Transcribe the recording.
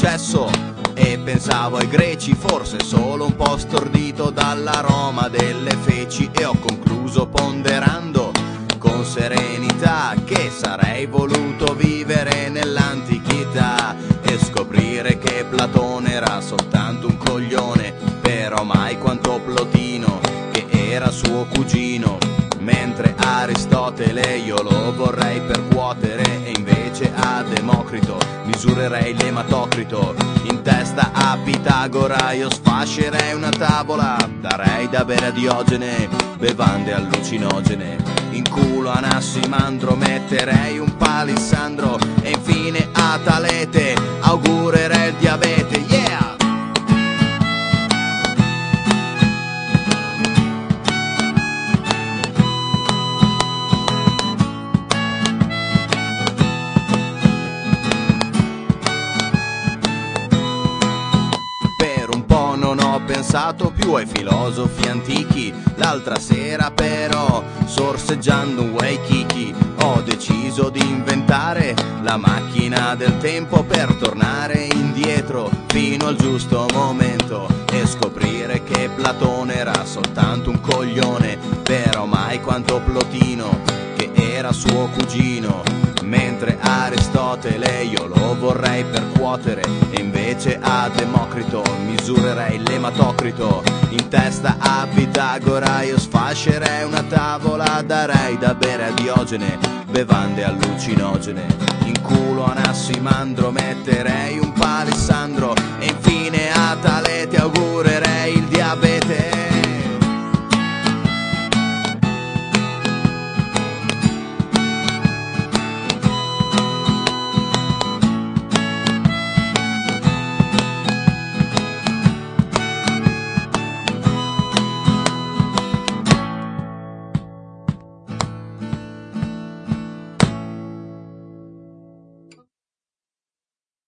successo e pensavo ai greci, forse solo un po' stordito dall'aroma delle feci, e ho concluso ponderando con serenità che sarei voluto vivere nell'antichità e scoprire che Platone era soltanto un coglione, però mai quanto Plotino che era suo cugino, mentre Aristotele io lo vorrei percuotere e invece a Democrito misurerei l'ematocrito. In testa a Pitagora io sfascerei una tavola, darei da bere a Diogene bevande allucinogene. In culo a Anassimandro metterei un palissandro e infine a Talete augurerei il diabete, yeah! Non ho pensato più ai filosofi antichi, l'altra sera però, sorseggiando un Waikiki, ho deciso di inventare la macchina del tempo per tornare indietro fino al giusto momento e scoprire che Platone era soltanto un coglione, però mai quanto Plotino che era suo cugino, mentre Aristotele io lo vorrei percuotere e invece a Democrito misurerei l'ematocrito. In testa a Pitagora io sfascerei una tavola, darei da bere a Diogene bevande allucinogene. In culo a Anassimandro metterei un palissandro e infine